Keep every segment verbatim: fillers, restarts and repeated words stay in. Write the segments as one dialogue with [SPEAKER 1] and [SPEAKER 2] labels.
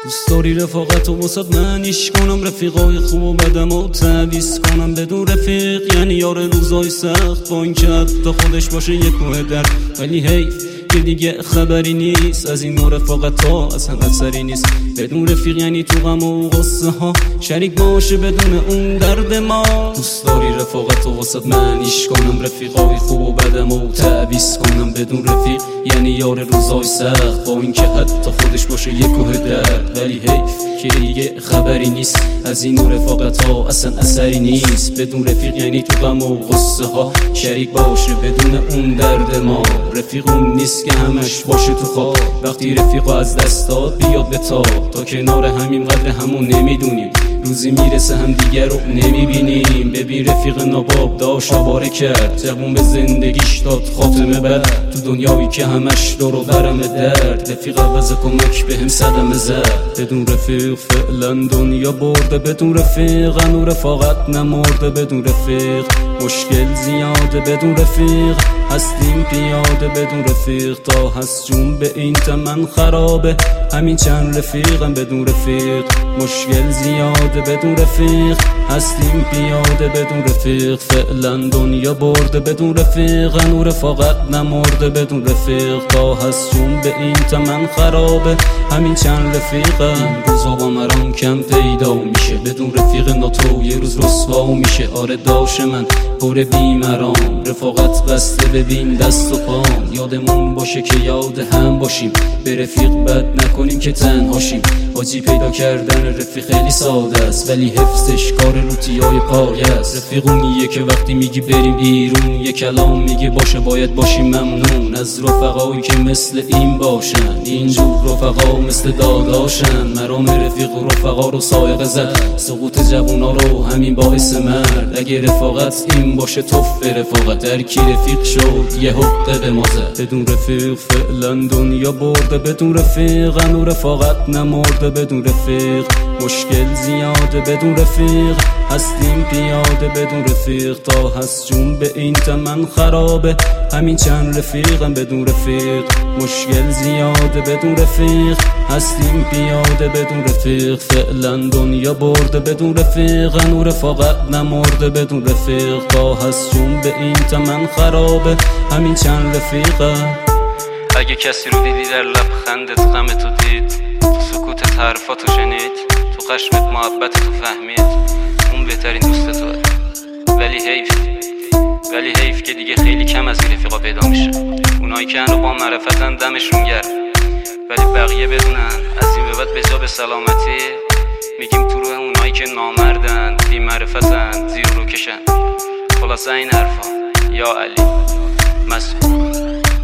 [SPEAKER 1] دوست داری رفاقت و وسط منیش کنم، رفیقای خوب و بدم و تعویز کنم. بدون رفیق یعنی یار روزای سخت، با این که حتی خودش باشه یک کوه درد. ولی حیف که دیگه خبری نیست از این نوع رفاقت ها، اصلا اثری نیست. بدون رفیق یعنی تو غم و غصه ها شریک باشه بدون اون درد ما. دوست داری رفاقت و وسط منیش کنم، رفیقای خوب و بدم و تعویز کنم. بدون رفیق یعنی یار روزای سخت، با این که حتی خودش باشه یک کوه درد. ولی حیف که دیگه خبری نیست از این نوع رفاقت ها، اصلا اثری نیست. بدون رفیق یعنی تو غم و غصه ها شریک باشه بدون اون درد ما. رفیق اون نیست که همش باشه تو خواب، وقتی رفیق از دست داد بیاد به تاب. تا کنار همین قدر همون نمیدونیم، روزی میرسه هم دیگر رو نمیبینیم. ببین رفیق ناباب داشت آواره کرد، جوون به زندگیش داد خاتمه بد. تو دنیایی که همش دور و برم درد، رفیق عوض کمک بهم صدمه زد. بدون رفیق فعلا دنیا برده، بدون رفیق انو رفاقت نمرده. بدون رفیق مشکل زیاده، بدون رفیق هستیم پیاده. بدون رفیق تا هست جون به این تمن خرابه. همین چند رفیقم بدون رفیق مشکل زیاده. بدون رفیق هستیم پیاده. بدون رفیق فعلا دنیا برده، بدون رفیق انو رفاقت نمرده. بدون رفیق تا هست جون به این تمن خرابه. همین چند رفیقم این روزا با مرام کم پیدا میشه. بدون رفیق ناتو یه روز رسوا میشه. آره داش من پر بیمرام، رفاقت بسته ببین دست و پام. یادمون باشه که یاد هم باشیم، به رفیق بد نکنیم که تنهاشیم. حاجی پیدا کردن رفیق خیلی ساده است، ولی حفظش کار لوتیای پای است. رفیق اونیه که وقتی میگی بریم بیرون یه کلام میگه باشه باید باشیم ممنون. از رفقایی که مثل این باشن، اینجور رفقا مثل داداشن. مرام رفیق و رفقا رو سائقه زد، سقوط جوونا رو همین باعث مرد. اگه رفاقت این باشه توف رفاقت، در کی رفیق شد یه حقه به ما زد. بدون رفیق فعلا دنیا برده، بدون رفیق انو رفاقت نمرده. بدون رفیق مشکل زیاده، بدون رفیق هستیم پیاده. بدون رفیق تا هست جون به این تمن خرابه. همین چند رفیقم بدون رفیق مشکل زیاده. بدون رفیق هستیم پیاده. بدون رفیق فعلا دنیا برده، بدون رفیق انو رفاقت نمرده. بدون رفیق تا هست جون به این تمن خرابه. همین چند رفیقم.
[SPEAKER 2] اگه کسی رو دیدی در لبخندت غم تو دید، تو سکوتت حرفاتو شنید، تو قشمت محبت تو فهمید، اون بهترین دوست توه. ولی حیف ولی حیف که دیگه خیلی کم از این رفیقا پیدا میشه. اونایی که هنو با معرفتن دمشون گرم، ولی بقیه بدونن از این به بعد به جا به سلامتی میگیم تو روح اونایی که نامردن، بی معرفتن، زیر رو کشن. خلاصه این حرفا. یا علی مسعود.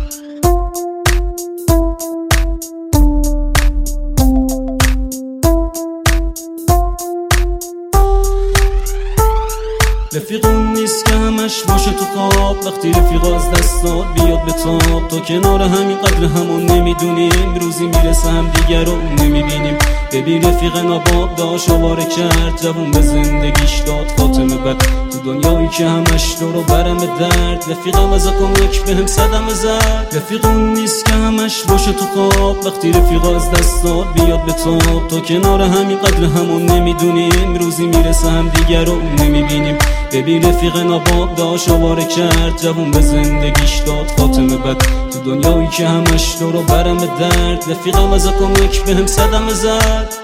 [SPEAKER 1] رفیق اون نیست که همش باشه تو خواب، وقتی رفیق از دست داد بیاد به تاب. تا کنار همین قدر همون نمیدونیم، روزی میرسه هم دیگر رو نمیبینیم. ببین رفیق ناباب داشت آواره کرد، جوون به زندگیش داد خاتمه بد. تو دنیایی که همش دور و برم درد، رفیقم از کمک بهم صدمه زد. رفیق اون نیست که همش باشه تو خواب، وقتی رفیق از دست داد بیاد به تاب. تا کنار همین قدر همون نمیدونیم، روزی میرسه هم دیگر رو نمیبینیم. ببین رفیق ناباب داشت آواره کرد، جوون به زندگیش داد خاتمه بد. تو دنیایی که همش دور و برم درد، رفیقم از کمک بهم صدمه زد.